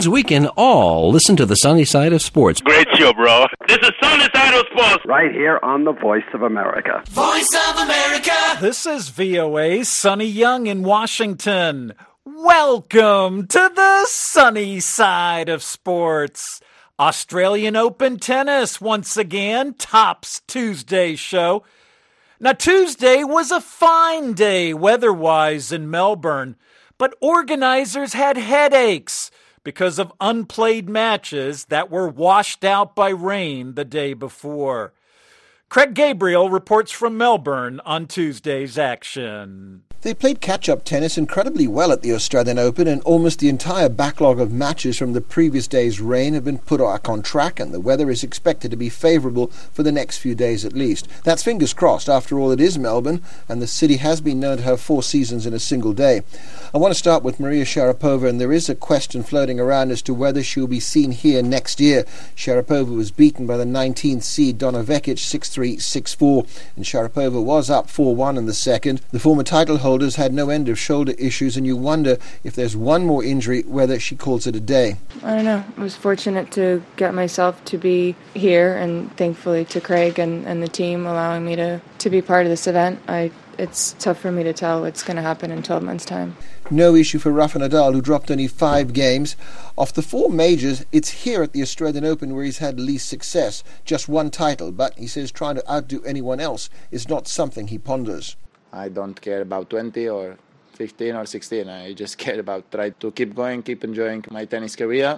means we can all listen to the sunny side of sports. Great show, bro. This is Sunny Side of Sports. Right here on the Voice of America. Voice of America. This is VOA's Sonny Young in Washington. Welcome to the sunny side of sports. Australian Open tennis once again tops Tuesday's show. Now, Tuesday was a fine day weather-wise in Melbourne, but organizers had headaches because of unplayed matches that were washed out by rain the day before. Craig Gabriel reports from Melbourne on Tuesday's action. They played catch-up tennis incredibly well at the Australian Open, and almost the entire backlog of matches from the previous day's rain have been put back on track, and the weather is expected to be favourable for the next few days at least. That's fingers crossed. After all, it is Melbourne, and the city has been known to have 4 seasons in a single day. I want to start with Maria Sharapova, and there is a question floating around as to whether she'll be seen here next year. Sharapova was beaten by the 19th seed Donna Vekic 6-3, 6-4, and Sharapova was up 4-1 in the second. The former title holders had no end of shoulder issues, and you wonder if there's one more injury, whether she calls it a day. I don't know. I was fortunate to get myself to be here, and thankfully to Craig and the team allowing me to be part of this event. It's tough for me to tell what's going to happen in 12 months' time. No issue for Rafa Nadal, who dropped only 5 games. Of the 4 majors, it's here at the Australian Open where he's had least success. Just 1 title, but he says trying to outdo anyone else is not something he ponders. I don't care about 20 or 15 or 16. I just care about try to keep going, keep enjoying my tennis career.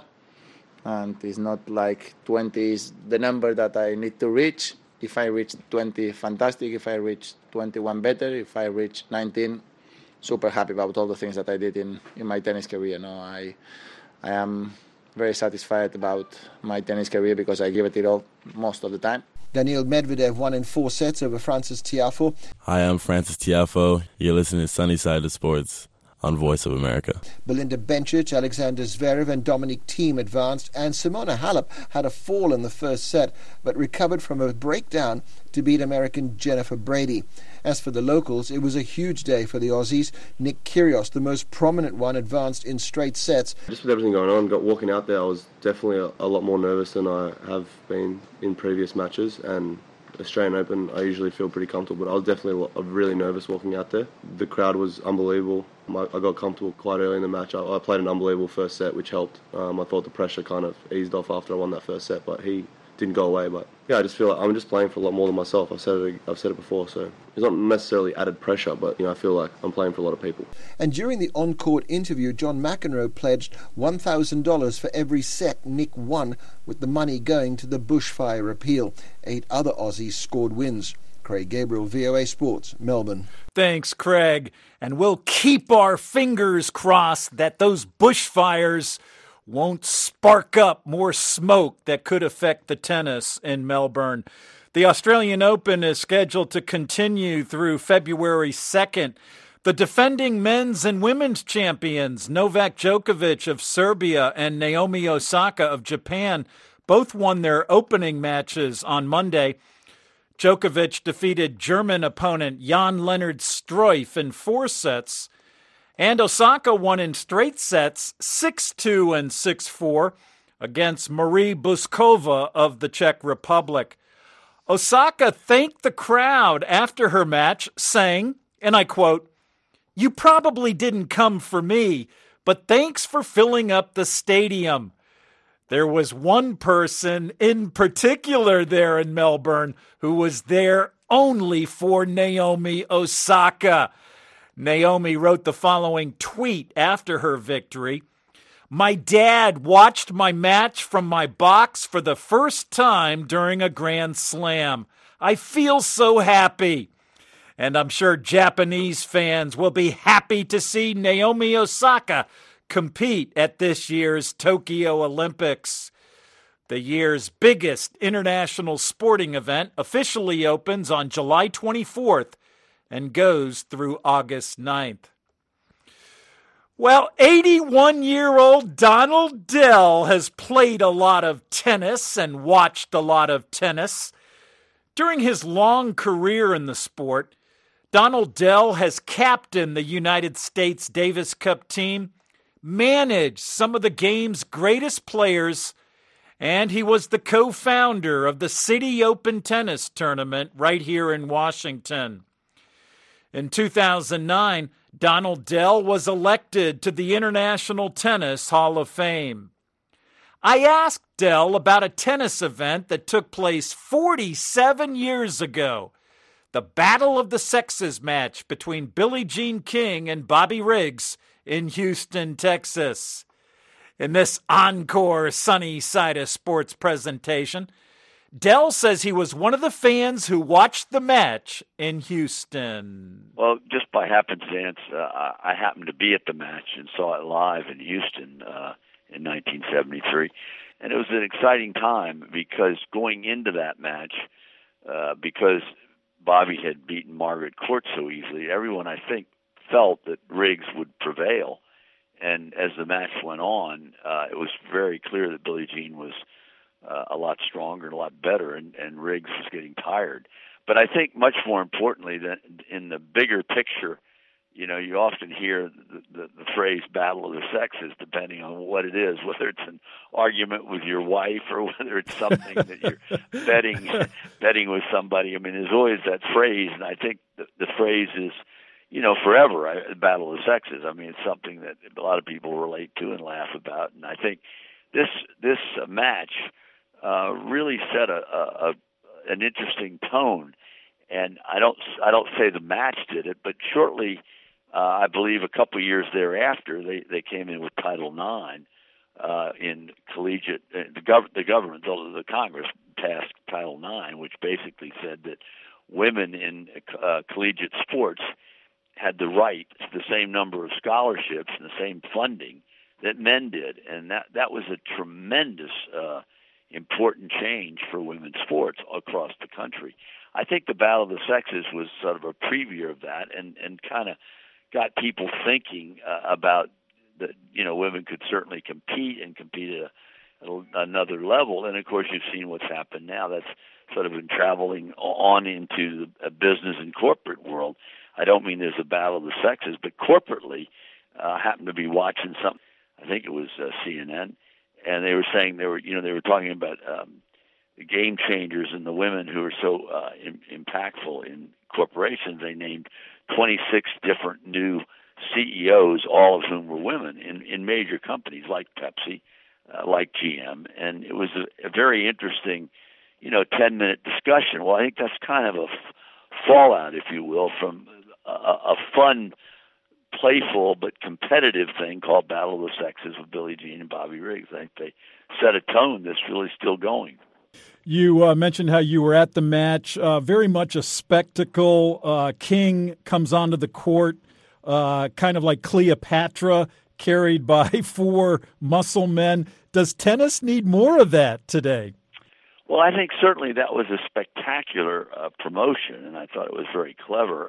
And it's not like 20 is the number that I need to reach. If I reach 20, fantastic. If I reach 21, better. If I reach 19, super happy about all the things that I did in my tennis career. No, I am very satisfied about my tennis career because I give it all most of the time. Daniil Medvedev won in 4 sets over Francis Tiafoe. Hi, I'm Francis Tiafoe. You're listening to Sunny Side of Sports on Voice of America. Belinda Bencic, Alexander Zverev and Dominic Thiem advanced, and Simona Halep had a fall in the first set but recovered from a breakdown to beat American Jennifer Brady. As for the locals, it was a huge day for the Aussies. Nick Kyrgios, the most prominent one, advanced in straight sets. Just with everything going on, walking out there, I was definitely a lot more nervous than I have been in previous matches, and Australian Open, I usually feel pretty comfortable, but I was definitely really nervous walking out there. The crowd was unbelievable. I got comfortable quite early in the match. I played an unbelievable first set, which helped. I thought the pressure kind of eased off after I won that first set, but he didn't go away. But yeah, I just feel like I'm just playing for a lot more than myself. I've said it before, so it's not necessarily added pressure, but I feel like I'm playing for a lot of people. And during the on-court interview, John McEnroe pledged $1,000 for every set Nick won, with the money going to the bushfire appeal. 8 other Aussies scored wins. Craig Gabriel, VOA Sports, Melbourne. Thanks, Craig. And we'll keep our fingers crossed that those bushfires won't spark up more smoke that could affect the tennis in Melbourne. The Australian Open is scheduled to continue through February 2nd. The defending men's and women's champions, Novak Djokovic of Serbia and Naomi Osaka of Japan, both won their opening matches on Monday. Djokovic defeated German opponent Jan-Lennard Struff in 4 sets, and Osaka won in straight sets 6-2 and 6-4 against Marie Buskova of the Czech Republic. Osaka thanked the crowd after her match, saying, and I quote, "You probably didn't come for me, but thanks for filling up the stadium." There was one person in particular there in Melbourne who was there only for Naomi Osaka. Naomi wrote the following tweet after her victory. "My dad watched my match from my box for the first time during a Grand Slam. I feel so happy." And I'm sure Japanese fans will be happy to see Naomi Osaka compete at this year's Tokyo Olympics. The year's biggest international sporting event officially opens on July 24th and goes through August 9th. Well, 81-year-old Donald Dell has played a lot of tennis and watched a lot of tennis. During his long career in the sport, Donald Dell has captained the United States Davis Cup team managed some of the game's greatest players, and he was the co-founder of the City Open Tennis Tournament right here in Washington. In 2009, Donald Dell was elected to the International Tennis Hall of Fame. I asked Dell about a tennis event that took place 47 years ago, the Battle of the Sexes match between Billie Jean King and Bobby Riggs in Houston, Texas. In this encore Sunny Side of Sports presentation, Dell says he was one of the fans who watched the match in Houston. Well, just by happenstance, I happened to be at the match and saw it live in Houston in 1973. And it was an exciting time because going into that match, because Bobby had beaten Margaret Court so easily, everyone, I think, felt that Riggs would prevail. And as the match went on, it was very clear that Billie Jean was a lot stronger and a lot better, and Riggs was getting tired. But I think much more importantly, that in the bigger picture, you know, you often hear the phrase "battle of the sexes," depending on what it is, whether it's an argument with your wife or whether it's something that you're betting with somebody. I mean, there's always that phrase, and I think the phrase is, you know, forever, battle of the sexes. I mean, it's something that a lot of people relate to and laugh about, and I think this match really set an interesting tone. And I don't say the match did it, but shortly, I believe a couple of years thereafter, they came in with Title IX in collegiate. The government, the Congress passed Title IX, which basically said that women in collegiate sports had the right to the same number of scholarships and the same funding that men did, and that was a tremendous important change for women's sports across the country. I think the Battle of the Sexes was sort of a preview of that, and kind of got people thinking about that. You know, women could certainly compete and compete at another level. And of course, you've seen what's happened now. That's sort of been traveling on into the business and corporate world. I don't mean there's a Battle of the Sexes, but corporately, I happened to be watching something. I think it was CNN, and they were saying they were talking about the game changers and the women who are so impactful in corporations. They named 26 different new CEOs, all of whom were women in major companies like Pepsi, like GM, and it was a very interesting, 10-minute discussion. Well, I think that's kind of a fallout, if you will, from a fun, playful but competitive thing called Battle of the Sexes with Billie Jean and Bobby Riggs. I think they set a tone that's really still going. You mentioned how you were at the match, very much a spectacle. King comes onto the court, kind of like Cleopatra, carried by 4 muscle men. Does tennis need more of that today? Well, I think certainly that was a spectacular promotion, and I thought it was very clever.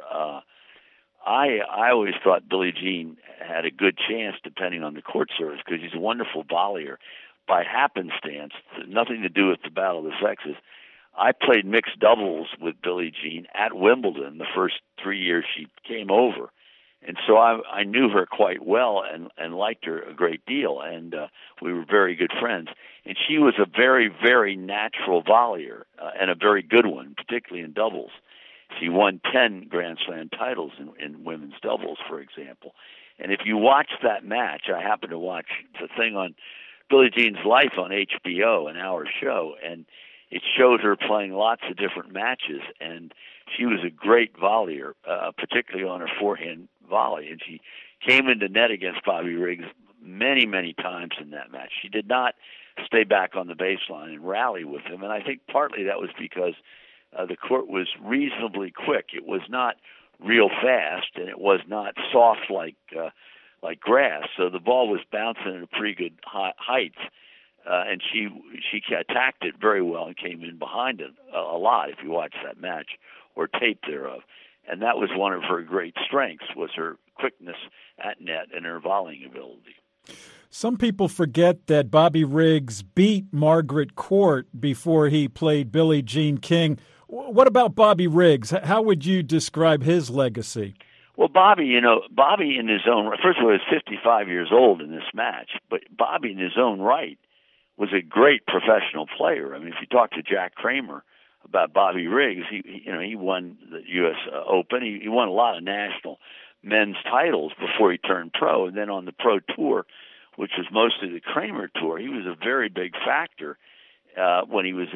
I always thought Billie Jean had a good chance, depending on the court service, because she's a wonderful volleyer. By happenstance, nothing to do with the Battle of the Sexes, I played mixed doubles with Billie Jean at Wimbledon the first 3 years she came over. And so I knew her quite well and liked her a great deal, and we were very good friends. And she was a very, very natural volleyer and a very good one, particularly in doubles. She won 10 Grand Slam titles in women's doubles, for example. And if you watch that match, I happened to watch the thing on Billie Jean's life on HBO, an hour show, and it showed her playing lots of different matches, and she was a great volleyer, particularly on her forehand volley, and she came into net against Bobby Riggs many, many times in that match. She did not stay back on the baseline and rally with him, and I think partly that was because the court was reasonably quick. It was not real fast, and it was not soft like grass, so the ball was bouncing at a pretty good height, and she attacked it very well and came in behind it a lot, if you watch that match or tape thereof. And that was one of her great strengths, was her quickness at net and her volleying ability. Some people forget that Bobby Riggs beat Margaret Court before he played Billie Jean King. What about Bobby Riggs? How would you describe his legacy? Well, Bobby in his own right, first of all, he was 55 years old in this match, but Bobby in his own right was a great professional player. I mean, if you talk to Jack Kramer about Bobby Riggs, he won the U.S. Open. He won a lot of national men's titles before he turned pro, and then on the pro tour, which was mostly the Kramer tour, he was a very big factor when he was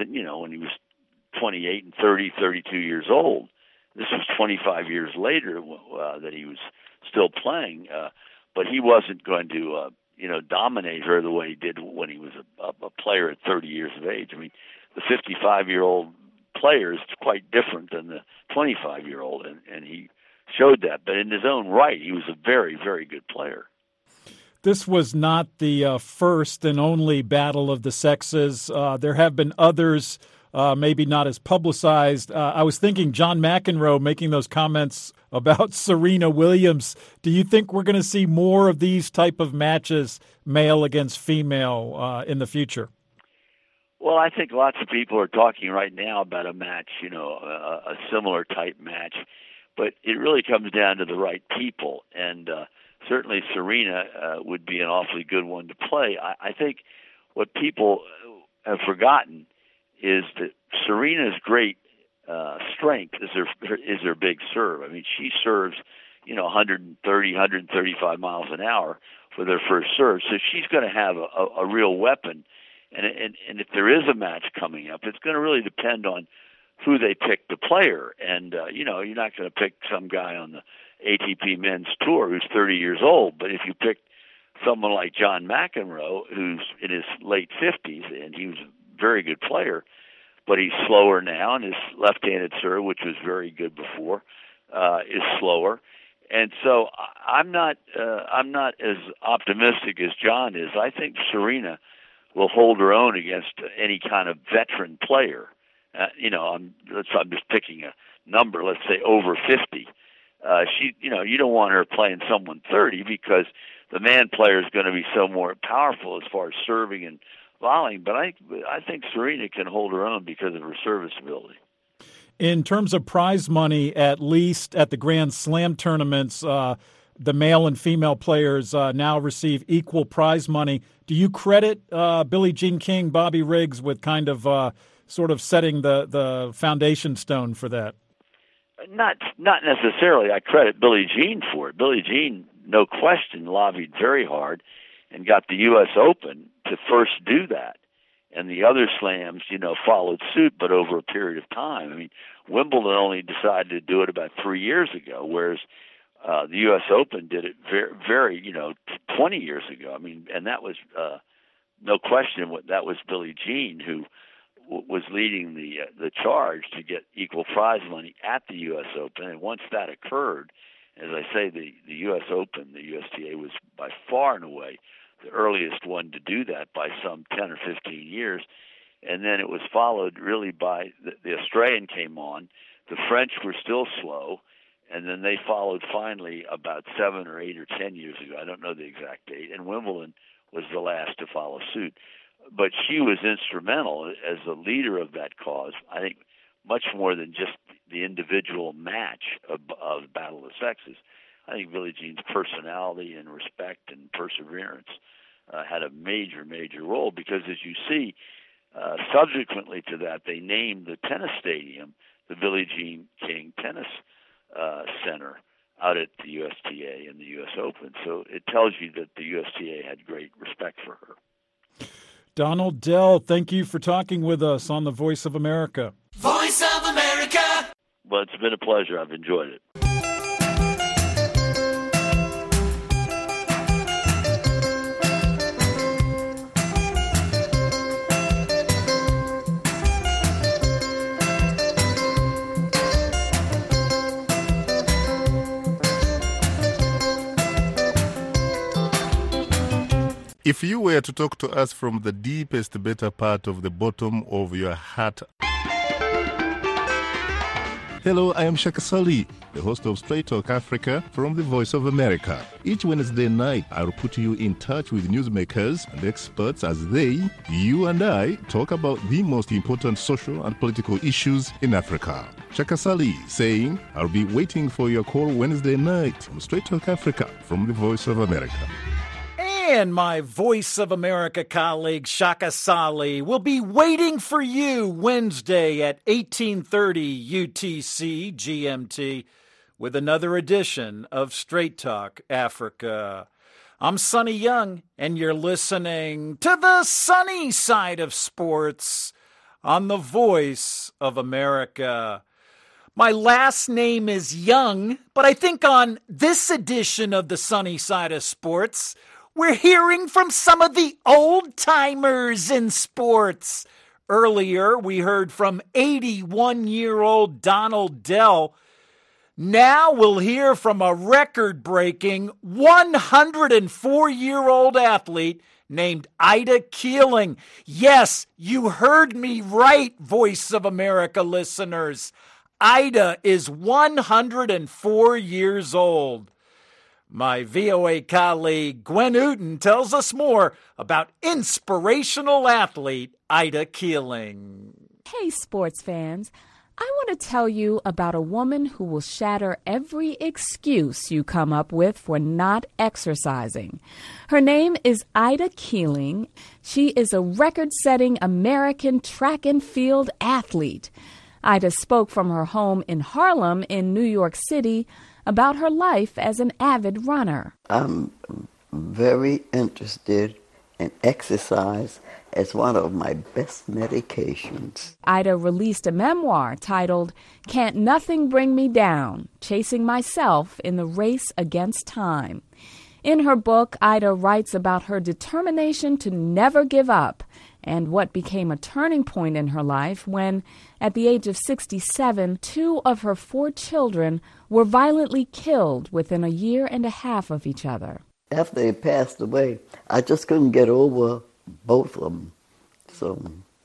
28 and 30, 32 years old. This was 25 years later that he was still playing, but he wasn't going to, dominate her the way he did when he was a player at 30 years of age. I mean, the 55-year-old player is quite different than the 25-year-old, and he showed that. But in his own right, he was a very, very good player. This was not the first and only battle of the sexes. There have been others. Maybe not as publicized. I was thinking John McEnroe making those comments about Serena Williams. Do you think we're going to see more of these type of matches, male against female, in the future? Well, I think lots of people are talking right now about a match, a similar type match, but it really comes down to the right people, and certainly Serena would be an awfully good one to play. I think what people have forgotten is that Serena's great strength is her big serve. I mean, she serves, 130, 135 miles an hour with her first serve, so she's going to have a real weapon. And if there is a match coming up, it's going to really depend on who they pick to player. And you're not going to pick some guy on the ATP Men's Tour who's 30 years old, but if you pick someone like John McEnroe, who's in his late 50s, and he was very good player, but he's slower now, and his left-handed serve, which was very good before, is slower. And so I'm not as optimistic as John is. I think Serena will hold her own against any kind of veteran player. I'm just picking a number. Let's say over 50. You don't want her playing someone 30 because the man player is going to be so more powerful as far as serving and volleying, but I think Serena can hold her own because of her service ability. In terms of prize money, at least at the Grand Slam tournaments, the male and female players now receive equal prize money. Do you credit Billie Jean King, Bobby Riggs with kind of sort of setting the foundation stone for that? Not necessarily. I credit Billie Jean for it. Billie Jean, no question, lobbied very hard and got the U.S. Open to first do that. And the other slams, followed suit, but over a period of time. I mean, Wimbledon only decided to do it about 3 years ago, whereas the U.S. Open did it very 20 years ago. I mean, and that was no question. That was Billie Jean who was leading the charge to get equal prize money at the U.S. Open. And once that occurred, as I say, the U.S. Open, the USTA was by far and away the earliest one to do that by some 10 or 15 years. And then it was followed really by the Australian came on. The French were still slow. And then they followed finally about 7 or 8 or 10 years ago. I don't know the exact date. And Wimbledon was the last to follow suit. But she was instrumental as a leader of that cause, I think, much more than just the individual match of Battle of the Sexes. I think Billie Jean's personality and respect and perseverance had a major, major role because, as you see, subsequently to that, they named the tennis stadium the Billie Jean King Tennis Center out at the USTA and the U.S. Open. So it tells you that the USTA had great respect for her. Donald Dell, thank you for talking with us on the Voice of America. Voice of America! Well, it's been a pleasure. I've enjoyed it. If you were to talk to us from the deepest, better part of the bottom of your heart, Hello, I am Shaka Sali, the host of Straight Talk Africa from the Voice of America. Each Wednesday night, I'll put you in touch with newsmakers and experts as they, you and I, talk about the most important social and political issues in Africa. Shaka Sali saying, I'll be waiting for your call Wednesday night on Straight Talk Africa from the Voice of America. And my Voice of America colleague, Shaka Sali, will be waiting for you Wednesday at 18:30 UTC GMT with another edition of Straight Talk Africa. I'm Sonny Young, and you're listening to the sunny side of sports on the Voice of America. My last name is Young, but I think on this edition of the sunny side of sports, we're hearing from some of the old-timers in sports. Earlier, we heard from 81-year-old Donald Dell. Now we'll hear from a record-breaking 104-year-old athlete named Ida Keeling. Yes, you heard me right, Voice of America listeners. Ida is 104 years old. My VOA colleague Gwen Uten tells us more about inspirational athlete Ida Keeling. Hey, sports fans. I want to tell you about a woman who will shatter every excuse you come up with for not exercising. Her name is Ida Keeling. She is a record-setting American track and field athlete. Ida spoke from her home in Harlem in New York City about her life as an avid runner. I'm very interested in exercise as one of my best medications. Ida released a memoir titled Can't Nothing Bring Me Down, Chasing Myself in the Race Against Time. In her book, Ida writes about her determination to never give up and what became a turning point in her life when, at the age of 67, 2 of her 4 children were violently killed within a year and a half of each other. After they passed away, I just couldn't get over both of them. So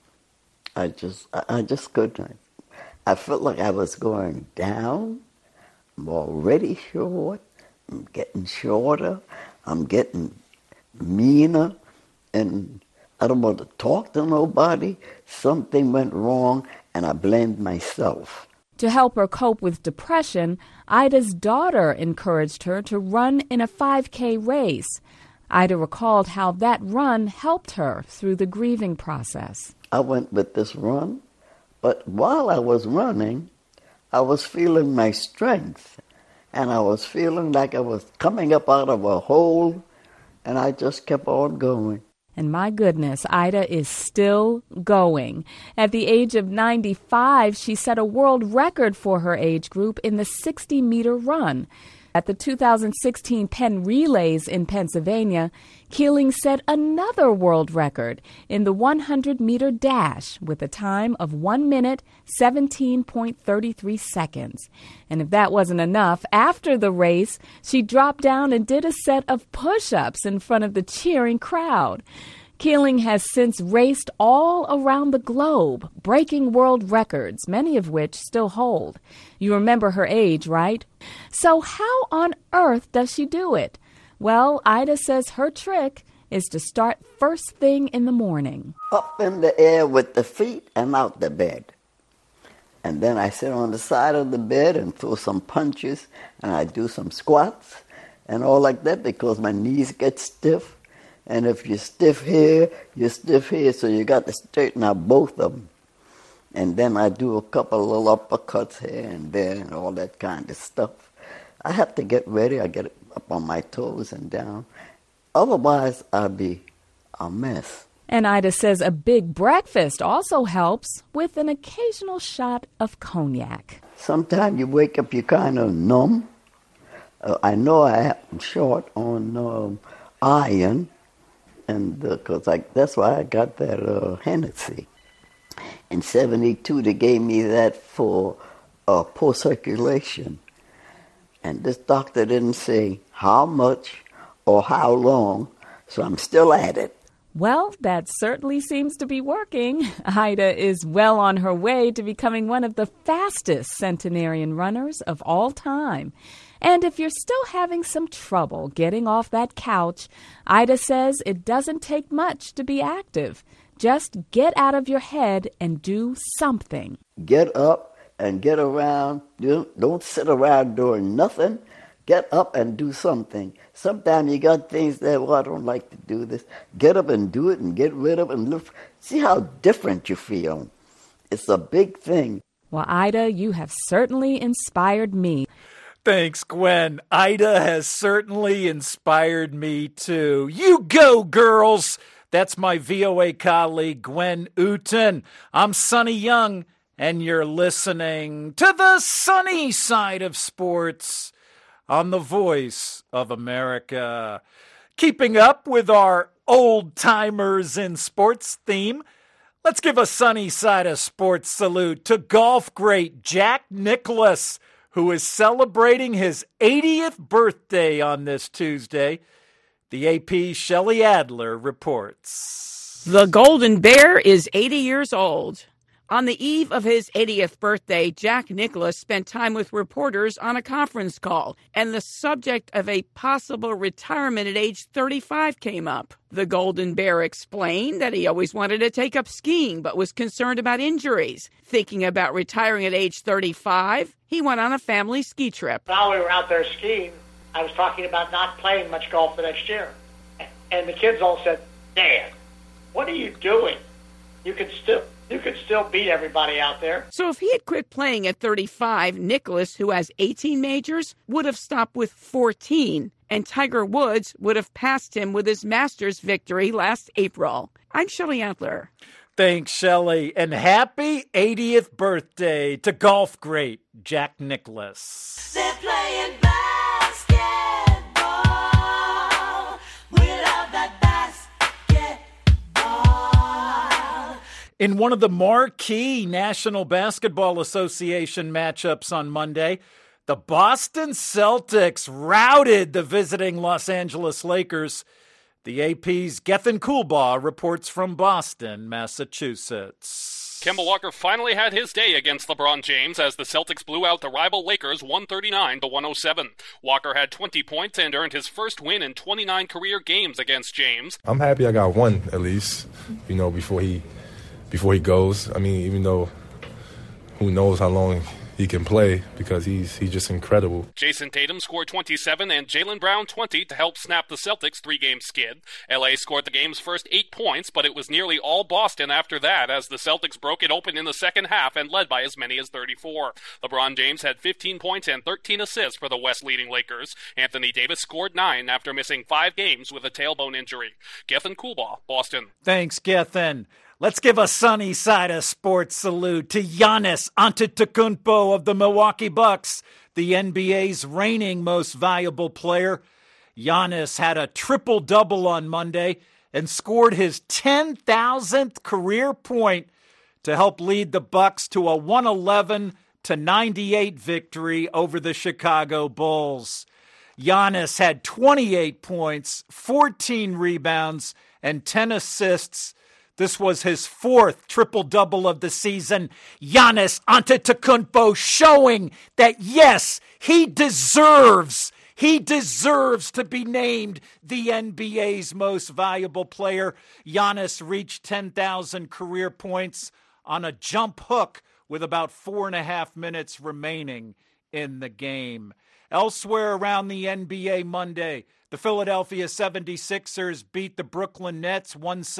I just couldn't. I felt like I was going down. I'm already short. I'm getting shorter. I'm getting meaner. And I don't want to talk to nobody. Something went wrong, and I blamed myself. To help her cope with depression, Ida's daughter encouraged her to run in a 5K race. Ida recalled how that run helped her through the grieving process. I went with this run, but while I was running, I was feeling my strength, and I was feeling like I was coming up out of a hole, and I just kept on going. And my goodness, Ida is still going. At the age of 95, she set a world record for her age group in the 60-meter run. At the 2016 Penn Relays in Pennsylvania, Keeling set another world record in the 100-meter dash with a time of 1 minute, 17.33 seconds. And if that wasn't enough, after the race, she dropped down and did a set of push-ups in front of the cheering crowd. Keeling has since raced all around the globe, breaking world records, many of which still hold. You remember her age, right? So how on earth does she do it? Well, Ida says her trick is to start first thing in the morning. Up in the air with the feet and out the bed. And then I sit on the side of the bed and throw some punches, and I do some squats and all like that because my knees get stiff. And if you're stiff here, so you got to straighten out both of them. And then I do a couple of little uppercuts here and there and all that kind of stuff. I have to get ready. I get up on my toes and down. Otherwise, I'll be a mess. And Ida says a big breakfast also helps with an occasional shot of cognac. Sometimes you wake up, you're kind of numb. I know I'm short on iron. And because that's why I got that Hennessy. In 72, they gave me that for poor circulation. And this doctor didn't say how much or how long, so I'm still at it. Well, that certainly seems to be working. Ida is well on her way to becoming one of the fastest centenarian runners of all time. And if you're still having some trouble getting off that couch, Ida says it doesn't take much to be active. Just get out of your head and do something. Get up and get around. Don't sit around doing nothing. Get up and do something. Sometimes you got things that, I don't like to do this. Get up and do it and get rid of it and look. See how different you feel. It's a big thing. Well, Ida, you have certainly inspired me. Thanks, Gwen. Ida has certainly inspired me, too. You go, girls! That's my VOA colleague, Gwen Uton. I'm Sonny Young, and you're listening to the sunny side of sports on the Voice of America. Keeping up with our old-timers in sports theme, let's give a sunny side of sports salute to golf great Jack Nicklaus, who is celebrating his 80th birthday on this Tuesday. The AP's Shelley Adler reports. The Golden Bear is 80 years old. On the eve of his 80th birthday, Jack Nicklaus spent time with reporters on a conference call, and the subject of a possible retirement at age 35 came up. The Golden Bear explained that he always wanted to take up skiing, but was concerned about injuries. Thinking about retiring at age 35, he went on a family ski trip. While we were out there skiing, I was talking about not playing much golf the next year. And the kids all said, "Dad, what are you doing? You could still beat everybody out there." So if he had quit playing at 35, Nicklaus, who has 18 majors, would have stopped with 14, and Tiger Woods would have passed him with his Masters victory last April. I'm Shelley Adler. Thanks, Shelley, and happy 80th birthday to golf great Jack Nicklaus. They're playing basketball. We love that basketball. In one of the marquee National Basketball Association matchups on Monday, the Boston Celtics routed the visiting Los Angeles Lakers. The AP's Gethin Coolbaugh reports from Boston, Massachusetts. Kemba Walker finally had his day against LeBron James as the Celtics blew out the rival Lakers 139-107. Walker had 20 points and earned his first win in 29 career games against James. I'm happy I got one at least, before he goes. I mean, even though who knows how long he can play because he's just incredible. Jason Tatum scored 27 and Jaylen Brown 20 to help snap the Celtics' three-game skid. LA scored the game's first 8 points, but it was nearly all Boston after that as the Celtics broke it open in the second half and led by as many as 34. LeBron James had 15 points and 13 assists for the West-leading Lakers. Anthony Davis scored 9 after missing 5 games with a tailbone injury. Gethin Coolbaugh, Boston. Thanks, Gethin. Let's give a sunny side of sports salute to Giannis Antetokounmpo of the Milwaukee Bucks, the NBA's reigning most valuable player. Giannis had a triple-double on Monday and scored his 10,000th career point to help lead the Bucks to a 111-98 victory over the Chicago Bulls. Giannis had 28 points, 14 rebounds, and 10 assists. This was his 4th triple-double of the season. Giannis Antetokounmpo showing that, yes, he deserves to be named the NBA's most valuable player. Giannis reached 10,000 career points on a jump hook with about 4.5 minutes remaining in the game. Elsewhere around the NBA Monday, the Philadelphia 76ers beat the Brooklyn Nets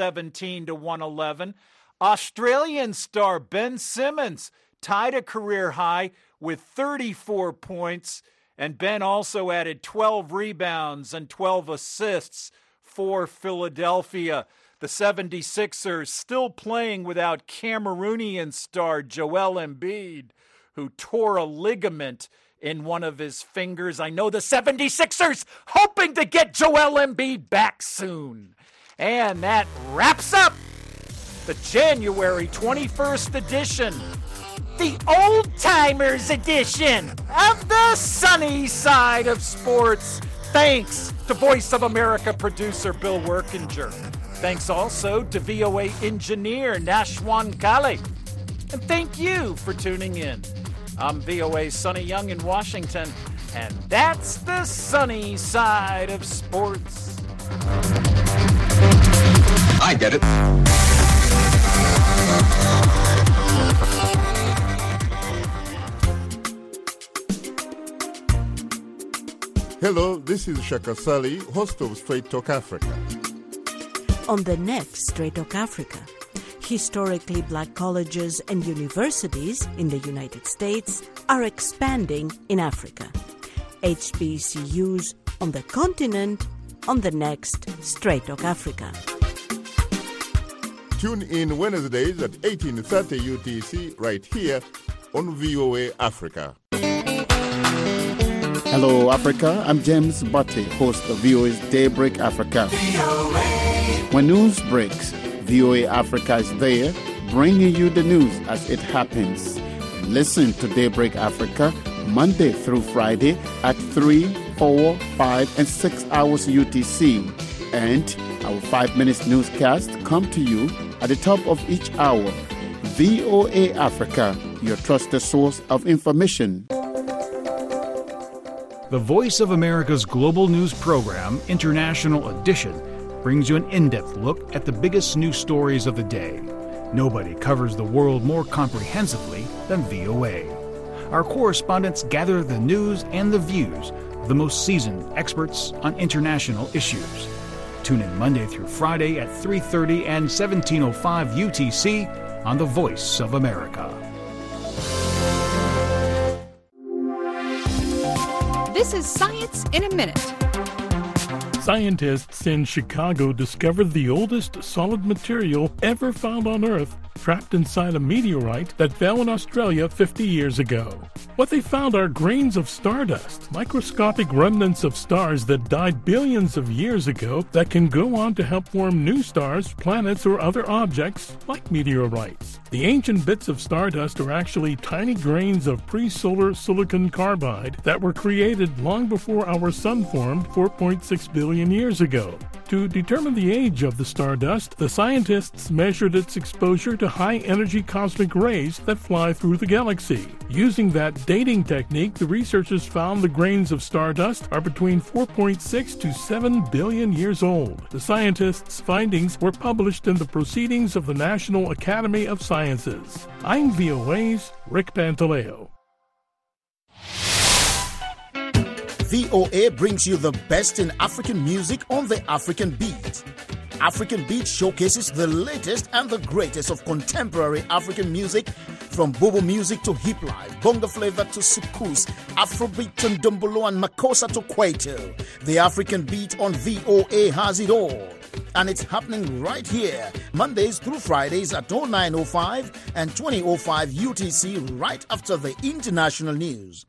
117-111. Australian star Ben Simmons tied a career high with 34 points, and Ben also added 12 rebounds and 12 assists for Philadelphia. The 76ers still playing without Cameroonian star Joel Embiid, who tore a ligament in one of his fingers. I know the 76ers hoping to get Joel Embiid back soon. And that wraps up the January 21st edition, the old-timers edition of the sunny side of sports. Thanks to Voice of America producer Bill Workinger. Thanks also to VOA engineer Nashwan Kale. And thank you for tuning in. I'm VOA's Sonny Young in Washington, and that's the sunny side of sports. I get it. Hello, this is Shaka Sali, host of Straight Talk Africa. On the next Straight Talk Africa, historically black colleges and universities in the United States are expanding in Africa. HBCUs on the continent on the next Straight Talk Africa. Tune in Wednesdays at 18:30 UTC right here on VOA Africa. Hello, Africa. I'm James Butley, host of VOA's Daybreak Africa. When news breaks, VOA Africa is there, bringing you the news as it happens. Listen to Daybreak Africa Monday through Friday at 3, 4, 5, and 6 hours UTC. And our 5 minutes newscast come to you at the top of each hour. VOA Africa, your trusted source of information. The Voice of America's global news program, International Edition, brings you an in-depth look at the biggest news stories of the day. Nobody covers the world more comprehensively than VOA. Our correspondents gather the news and the views of the most seasoned experts on international issues. Tune in Monday through Friday at 3:30 and 17:05 UTC on The Voice of America. This is Science in a Minute. Scientists in Chicago discovered the oldest solid material ever found on Earth, trapped inside a meteorite that fell in Australia 50 years ago. What they found are grains of stardust, microscopic remnants of stars that died billions of years ago that can go on to help form new stars, planets, or other objects like meteorites. The ancient bits of stardust are actually tiny grains of pre-solar silicon carbide that were created long before our sun formed 4.6 billion years ago. To determine the age of the stardust, the scientists measured its exposure to high-energy cosmic rays that fly through the galaxy. Using that dating technique, the researchers found the grains of stardust are between 4.6 to 7 billion years old. The scientists' findings were published in the Proceedings of the National Academy of Sciences. I'm VOA's Rick Pantaleo. VOA brings you the best in African music on the African Beat. African Beat showcases the latest and the greatest of contemporary African music, from bobo music to hip life, bongo flavor to soukous, Afrobeat to ndombolo and makossa to kwaito. The African Beat on VOA has it all. And it's happening right here, Mondays through Fridays at 09:05 and 20:05 UTC, right after the international news.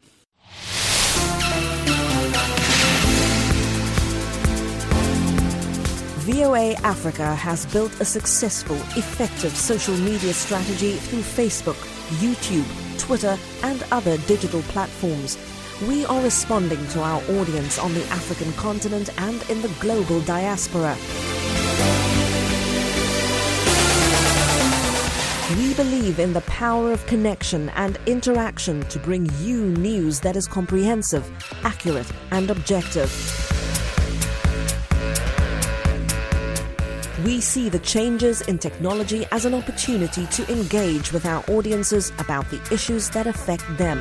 VOA Africa has built a successful, effective social media strategy through Facebook, YouTube, Twitter, and other digital platforms. We are responding to our audience on the African continent and in the global diaspora. We believe in the power of connection and interaction to bring you news that is comprehensive, accurate, and objective. We see the changes in technology as an opportunity to engage with our audiences about the issues that affect them.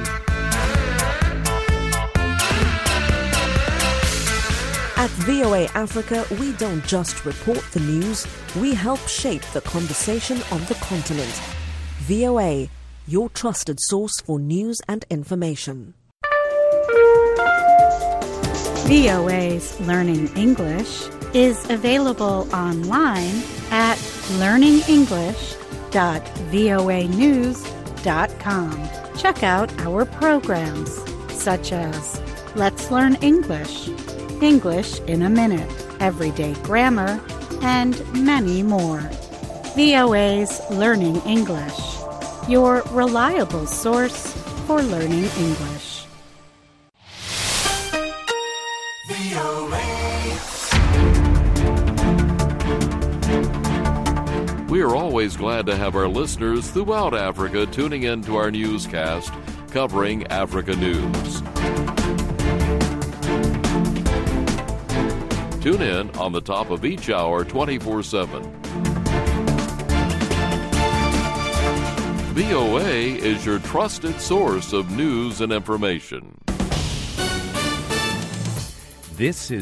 At VOA Africa, we don't just report the news, we help shape the conversation on the continent. VOA, your trusted source for news and information. VOA's Learning English is available online at learningenglish.voanews.com. Check out our programs such as Let's Learn English, English in a Minute, Everyday Grammar, and many more. VOA's Learning English, your reliable source for learning English. We are always glad to have our listeners throughout Africa tuning in to our newscast covering Africa news. Tune in on the top of each hour 24/7. VOA is your trusted source of news and information. This is